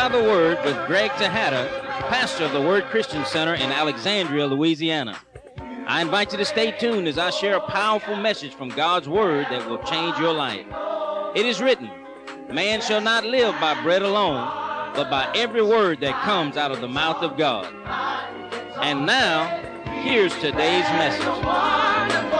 by the Word with Greg Tejada, pastor of the Word Christian Center in Alexandria, Louisiana. I invite you to stay tuned as I share a powerful message from God's Word that will change your life. It is written, man shall not live by bread alone, but by every word that comes out of the mouth of God. And now, here's today's message.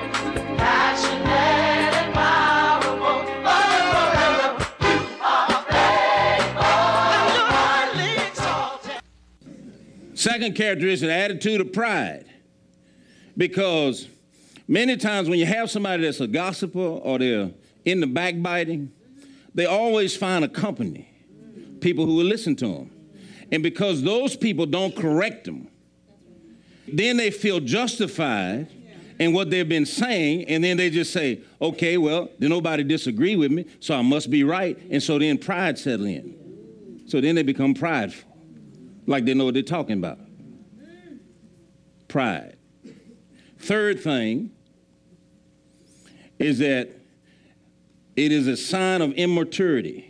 Second characteristic, attitude of pride. Because many times when you have somebody that's a gossiper or they're into backbiting, they always find a company, people who will listen to them. And because those people don't correct them, then they feel justified in what they've been saying, and then they just say, okay, well, then nobody disagree with me, so I must be right. And so then pride settles in. So then they become prideful. Like they know what they're talking about. Pride. Third thing is that it is a sign of immaturity.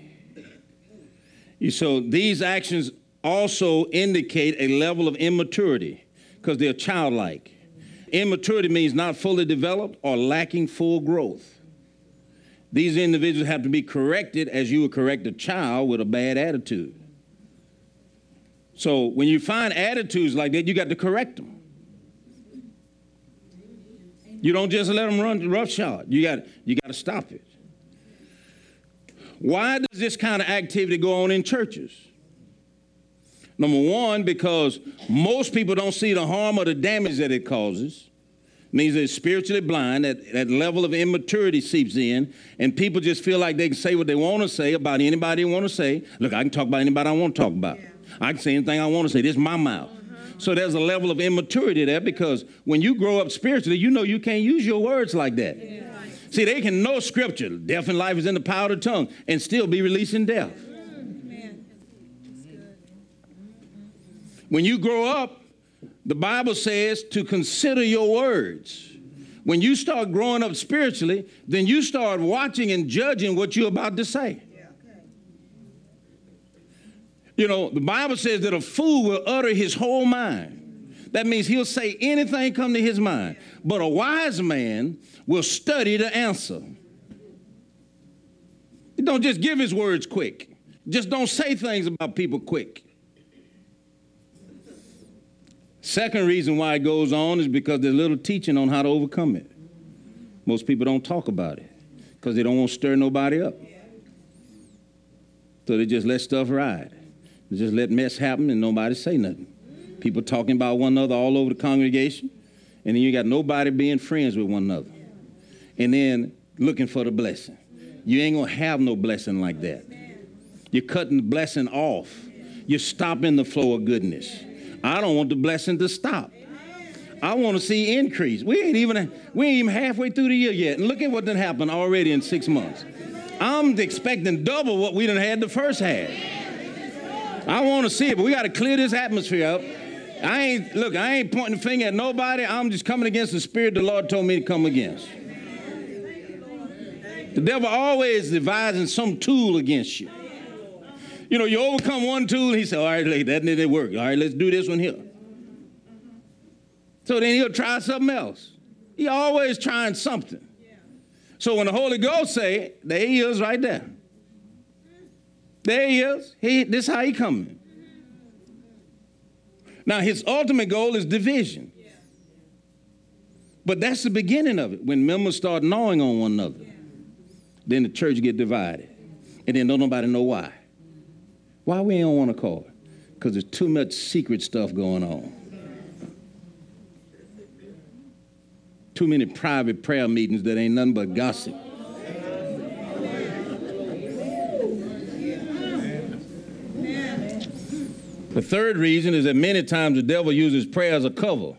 So these actions also indicate a level of immaturity because they're childlike. Immaturity means not fully developed or lacking full growth. These individuals have to be corrected as you would correct a child with a bad attitude. So when you find attitudes like that, you got to correct them. You don't just let them run roughshod. You got to stop it. Why does this kind of activity go on in churches? Number one, because most people don't see the harm or the damage that it causes. It means they're spiritually blind. That level of immaturity seeps in, and people just feel like they can say what they want to say about anybody they want to say. Look, I can talk about anybody I want to talk about. Yeah. I can say anything I want to say. This is my mouth. So there's a level of immaturity there because when you grow up spiritually, you know you can't use your words like that. Yeah. See, they can know scripture. Death and life is in the power of the tongue and still be releasing death. When you grow up, the Bible says to consider your words. When you start growing up spiritually, then you start watching and judging what you're about to say. You know, the Bible says that a fool will utter his whole mind. That means he'll say anything come to his mind. But a wise man will study the answer. He don't just give his words quick. Just don't say things about people quick. Second reason why it goes on is because there's little teaching on how to overcome it. Most people don't talk about it because they don't want to stir nobody up. So they just let stuff ride. They just let mess happen and nobody say nothing. People talking about one another all over the congregation, and then you got nobody being friends with one another. And then looking for the blessing. You ain't going to have no blessing like that. You're cutting the blessing off. You're stopping the flow of goodness. I don't want the blessing to stop. I want to see increase. We ain't even halfway through the year yet. And look at what done happened already in 6 months. I'm expecting double what we done had the first half. I want to see it, but we got to clear this atmosphere up. I ain't pointing the finger at nobody. I'm just coming against the spirit the Lord told me to come against. The devil always devising some tool against you. You know, you overcome one tool, and he said, all right, that didn't work. All right, let's do this one here. So then he'll try something else. He always trying something. So when the Holy Ghost say, there he is right there. There he is. This is how he coming. Now, his ultimate goal is division. But that's the beginning of it. When members start gnawing on one another, then the church get divided. And then don't nobody know why. Why we ain't on one accord? Because there's too much secret stuff going on. Too many private prayer meetings that ain't nothing but gossip. The third reason is that many times the devil uses prayer as a cover.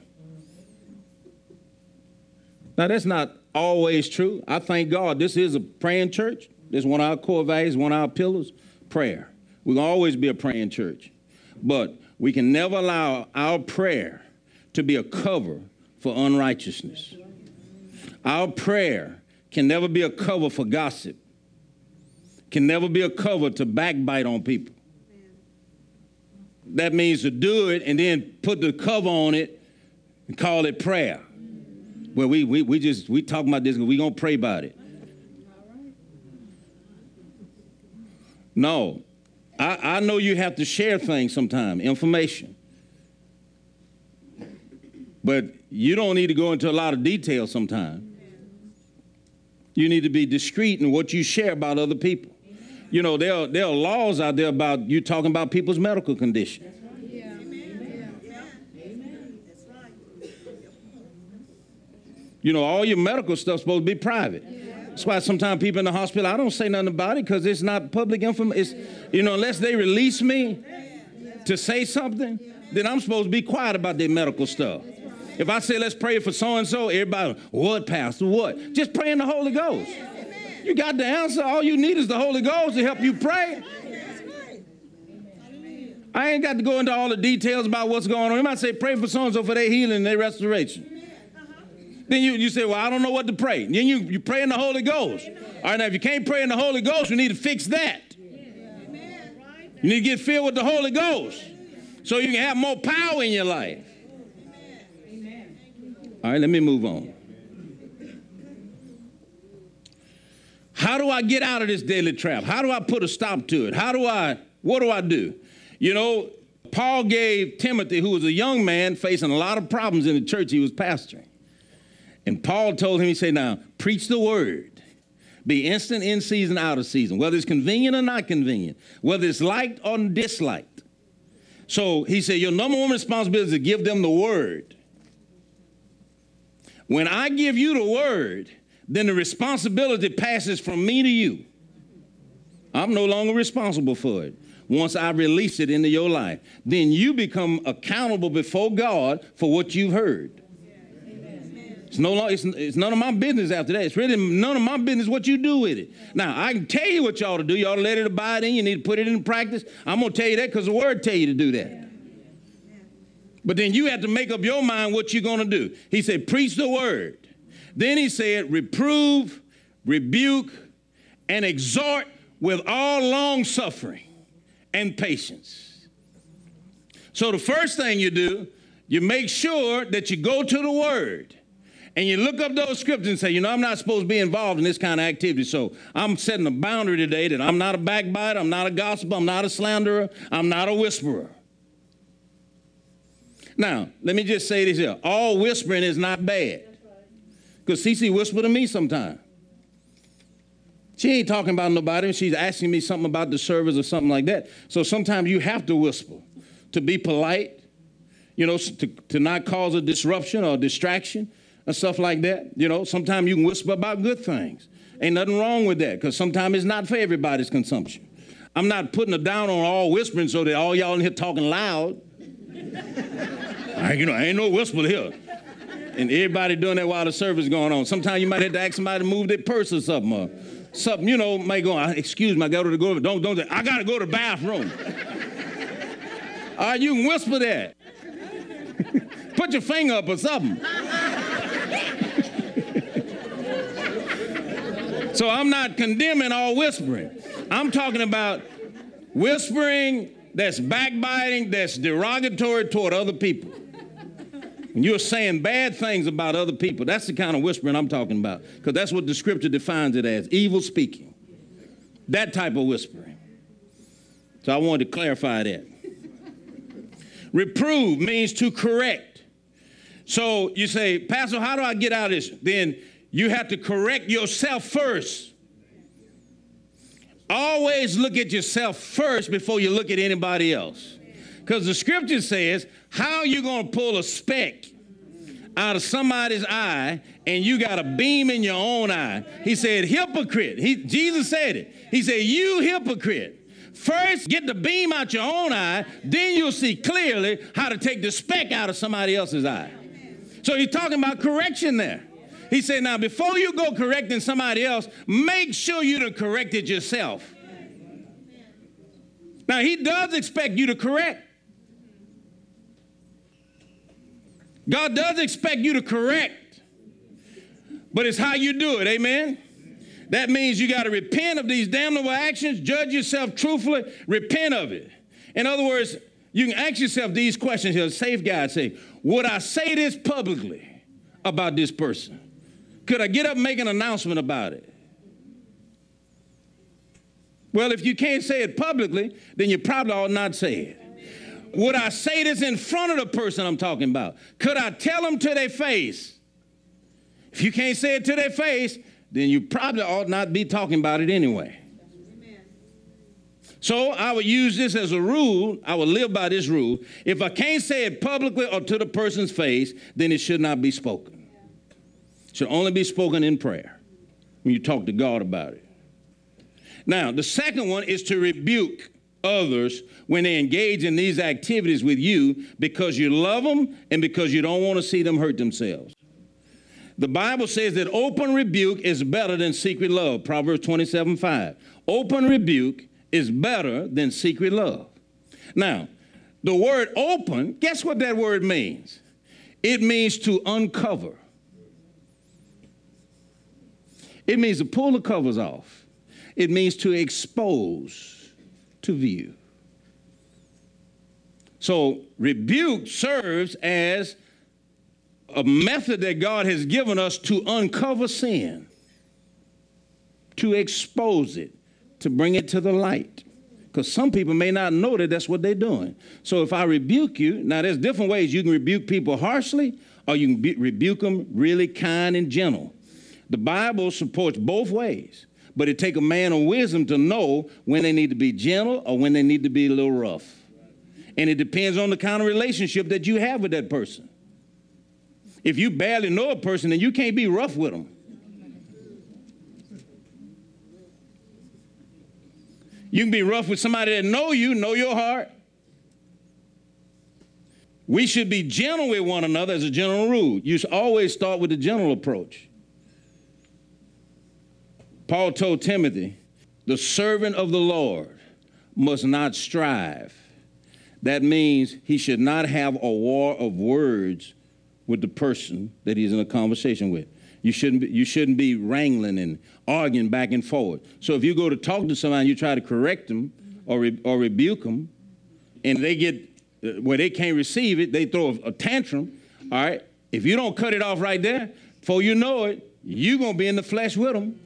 Now, that's not always true. I thank God this is a praying church. This is one of our core values, one of our pillars, prayer. We're going to always be a praying church. But we can never allow our prayer to be a cover for unrighteousness. Our prayer can never be a cover for gossip, can never be a cover to backbite on people. That means to do it and then put the cover on it and call it prayer. Well, we talking about this and we gonna pray about it. No, I know you have to share things sometime, information. But you don't need to go into a lot of detail sometimes. You need to be discreet in what you share about other people. You know, there are laws out there about you talking about people's medical condition. You know, all your medical stuff's supposed to be private. That's why sometimes people in the hospital, I don't say nothing about it because it's not public information. You know, unless they release me to say something, then I'm supposed to be quiet about their medical stuff. If I say, let's pray for so-and-so, everybody, what, Pastor, what? Just pray in the Holy Ghost. You got the answer. All you need is the Holy Ghost to help you pray. I ain't got to go into all the details about what's going on. You might say, pray for so-and-so for their healing and their restoration. Then you say, well, I don't know what to pray. Then you pray in the Holy Ghost. All right, now, if you can't pray in the Holy Ghost, you need to fix that. You need to get filled with the Holy Ghost so you can have more power in your life. All right, let me move on. How do I get out of this daily trap? How do I put a stop to it? What do I do? You know, Paul gave Timothy, who was a young man facing a lot of problems in the church he was pastoring. And Paul told him, he said, now, preach the word. Be instant in season, out of season, whether it's convenient or not convenient, whether it's liked or disliked. So he said, your number one responsibility is to give them the word. When I give you the word, then the responsibility passes from me to you. I'm no longer responsible for it. Once I release it into your life, then you become accountable before God for what you've heard. It's none of my business after that. It's really none of my business what you do with it. Now, I can tell you what you ought to do. You ought to let it abide in. You need to put it in practice. I'm going to tell you that because the word tell you to do that. But then you have to make up your mind what you're going to do. He said, preach the word. Then he said, reprove, rebuke, and exhort with all long suffering and patience. So the first thing you do, you make sure that you go to the word. And you look up those scriptures and say, you know, I'm not supposed to be involved in this kind of activity. So I'm setting a boundary today that I'm not a backbiter, I'm not a gossiper, I'm not a slanderer, I'm not a whisperer. Now, let me just say this here. All whispering is not bad. Because Cece whispered to me sometimes. She ain't talking about nobody. She's asking me something about the service or something like that. So sometimes you have to whisper to be polite, you know, to not cause a disruption or a distraction. And stuff like that. You know, sometimes you can whisper about good things. Ain't nothing wrong with that because sometimes it's not for everybody's consumption. I'm not putting it down on all whispering so that all y'all in here talking loud. You know, ain't no whisper here. And everybody doing that while the service is going on. Sometimes you might have to ask somebody to move their purse or something. Or something, you know, might go, excuse me, I got to go. Don't, I got to go to the bathroom. All right, you can whisper that. Put your finger up or something. So I'm not condemning all whispering. I'm talking about whispering that's backbiting, that's derogatory toward other people. When you're saying bad things about other people, that's the kind of whispering I'm talking about, because that's what the scripture defines it as, evil speaking. That type of whispering. So I wanted to clarify that. Reprove means to correct. So you say, Pastor, how do I get out of this? Then you have to correct yourself first. Always look at yourself first before you look at anybody else. Because the scripture says, how are you going to pull a speck out of somebody's eye and you got a beam in your own eye? He said, hypocrite. Jesus said it. He said, you hypocrite. First, get the beam out your own eye, then you'll see clearly how to take the speck out of somebody else's eye. So he's talking about correction there. He said, now, before you go correcting somebody else, make sure you done corrected yourself. Now, he does expect you to correct. God does expect you to correct. But it's how you do it, amen? That means you got to repent of these damnable actions, judge yourself truthfully, repent of it. In other words, You can ask yourself these questions here. Safeguard, say, would I say this publicly about this person? Could I get up and make an announcement about it? Well, if you can't say it publicly, then you probably ought not say it. Would I say this in front of the person I'm talking about? Could I tell them to their face? If you can't say it to their face, then you probably ought not be talking about it anyway. Amen. So I would use this as a rule. I would live by this rule. If I can't say it publicly or to the person's face, then it should not be spoken. It should only be spoken in prayer when you talk to God about it. Now, the second one is to rebuke others when they engage in these activities with you because you love them and because you don't want to see them hurt themselves. The Bible says that open rebuke is better than secret love. Proverbs 27:5. Open rebuke is better than secret love. Now, the word open, guess what that word means? It means to uncover. It means to pull the covers off. It means to expose to view. So rebuke serves as a method that God has given us to uncover sin, to expose it, to bring it to the light. Because some people may not know that that's what they're doing. So if I rebuke you, now there's different ways you can rebuke people harshly, or you can rebuke them really kind and gentle. The Bible supports both ways. But it takes a man of wisdom to know when they need to be gentle or when they need to be a little rough. And it depends on the kind of relationship that you have with that person. If you barely know a person, then you can't be rough with them. You can be rough with somebody that know you, know your heart. We should be gentle with one another as a general rule. You should always start with the gentle approach. Paul told Timothy, the servant of the Lord must not strive. That means he should not have a war of words with the person that he's in a conversation with. You shouldn't be wrangling and arguing back and forth. So if you go to talk to somebody and you try to correct them or rebuke them, and they get where they can't receive it, they throw a tantrum, all right? If you don't cut it off right there, before you know it, you're going to be in the flesh with them.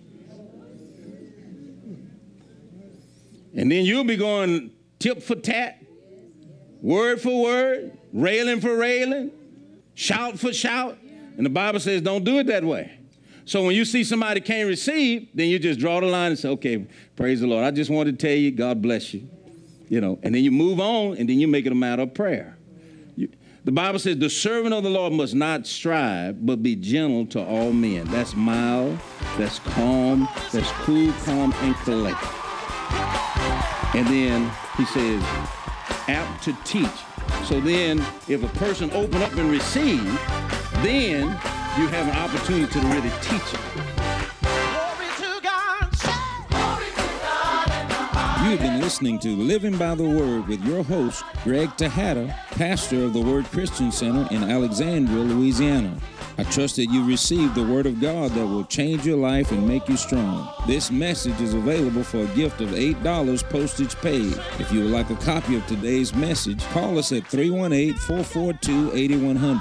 And then you'll be going tit for tat, word for word, railing for railing, shout for shout. And the Bible says don't do it that way. So when you see somebody can't receive, then you just draw the line and say, okay, praise the Lord. I just wanted to tell you, God bless you. You know, and then you move on, and then you make it a matter of prayer. The Bible says the servant of the Lord must not strive, but be gentle to all men. That's mild, that's calm, that's cool, calm, and collected. And then he says, apt to teach. So then if a person open up and receive, then you have an opportunity to really teach it. You've been listening to Living by the Word with your host, Greg Tejada, pastor of the Word Christian Center in Alexandria, Louisiana. I trust that you received the Word of God that will change your life and make you strong. This message is available for a gift of $8 postage paid. If you would like a copy of today's message, call us at 318-442-8100.